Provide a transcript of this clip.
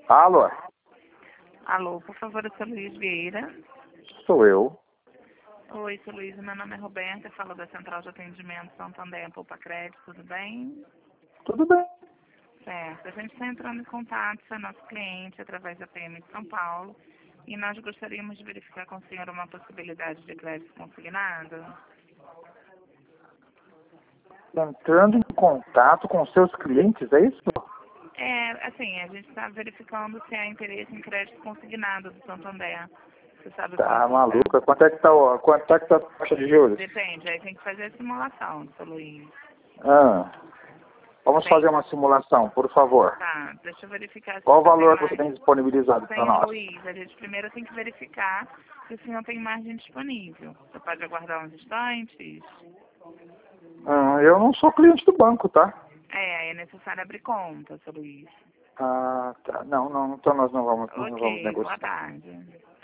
Alô, Alô, por favor, eu sou Luiz Vieira. sou eu. Oi, sou Luiz, meu nome é Roberta, eu falo da Central de Atendimento Santander Poupa Crédito, tudo bem? Tudo bem. Certo, a gente está entrando em contato com o nosso cliente através da PM de São Paulo e nós gostaríamos de verificar com o senhor uma possibilidade de crédito consignado. Entrando em contato com seus clientes, é isso? Assim, a gente está verificando se há interesse em crédito consignado do Santander. Você sabe Tá quanto é? maluca. Quanto é que tá a taxa de juros? Depende, aí tem que fazer a simulação, seu Luiz. Ah, vamos Tem. fazer uma simulação, por favor. Tá, deixa eu verificar se Qual o você tem valor que você mais. tem disponibilizado para Senhor nós? Luiz, a gente primeiro tem que verificar se o senhor tem margem disponível. Você pode aguardar uns instantes? Eu não sou cliente do banco, tá? É necessário abrir conta, seu Luiz. Ah, tá. Não, então nós não vamos Ok, boa negociar. tarde.